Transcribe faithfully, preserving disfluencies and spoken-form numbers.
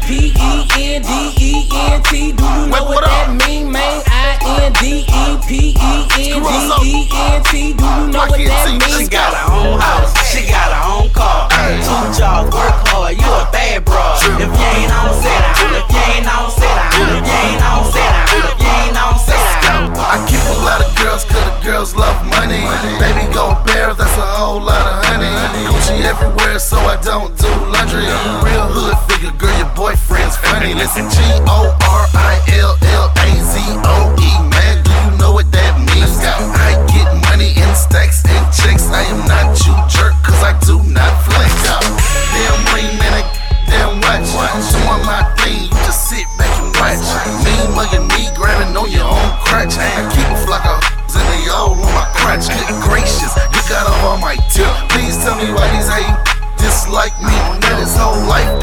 P E N D E N T. Do you know what that mean, man? I N D E P E N D E N T. Do you know what that mean? She got her own house, she got her own car. Two jobs, work hard, you a bad bro. If you ain't on sit down, if you ain't on sit down, if you ain't on sit down, if you ain't on sit down. I keep a lot of girls cause the girls love money. Baby go bear, that's a whole lot of honey. Gucci everywhere so I don't do laundry. Real hood figure, girl, your boyfriend's funny. Listen, G O R I L L A Z O E, man, do you know what that means? I get money in stacks and checks. I am not you jerk cause I do not flex. Damn ring, man, I damn watch. Doing my thing, you just sit back and watch. Me mugging me, grabbing on your own crotch. I keep a flock of and they all on my crotch. Good gracious, you got off on my tip. Please tell me why these hate dislike me. That his whole life